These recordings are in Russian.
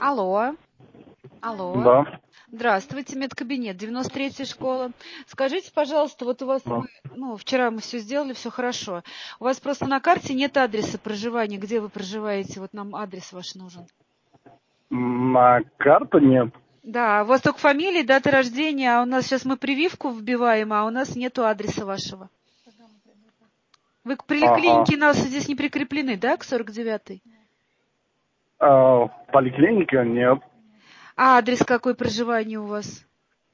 Алло. Алло. Да. Здравствуйте, медкабинет, 93-я школа. Скажите, пожалуйста, вот у вас, Да. вчера мы все сделали, все хорошо. У вас просто на карте нет адреса проживания, где вы проживаете, вот нам адрес ваш нужен. На карту нет. Да, у вас только фамилия, дата рождения, а у нас сейчас мы прививку вбиваем, а у нас нету адреса вашего. Вы к поликлинике нас здесь не прикреплены, да, к 49-й? Поликлиника нет. А адрес какой проживания у вас?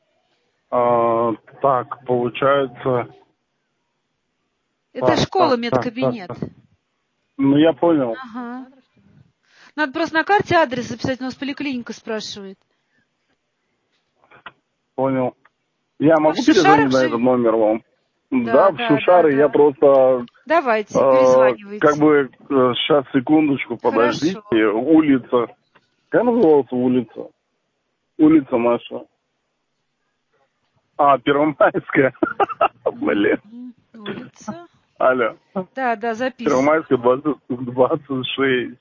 Так, получается... Это школа, Так. медкабинет. Ну, я понял. Ага. Надо просто на карте адрес записать, у нас поликлиника спрашивает. Понял. Я могу Шушаров перезвонить на же? этот номер вам? Да, В Шушары. да. Я просто... Давайте, перезванивайте. Сейчас, секундочку, подождите. Хорошо. Улица. Как называлась улица? Улица наша. Первомайская. Блин. Улица. Алло. Да, записываю. Первомайская, 26.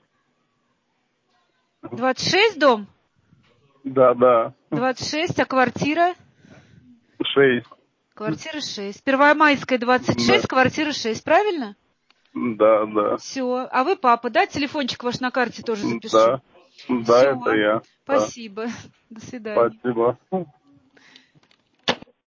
26 дом? Да. 26, а квартира? 6. Квартира 6. Первомайская, 26, квартира 6, правильно? Да. Все. А вы папа, да? Телефончик ваш на карте тоже запишу. Да, Все. это я. Да. Спасибо. До свидания. Спасибо.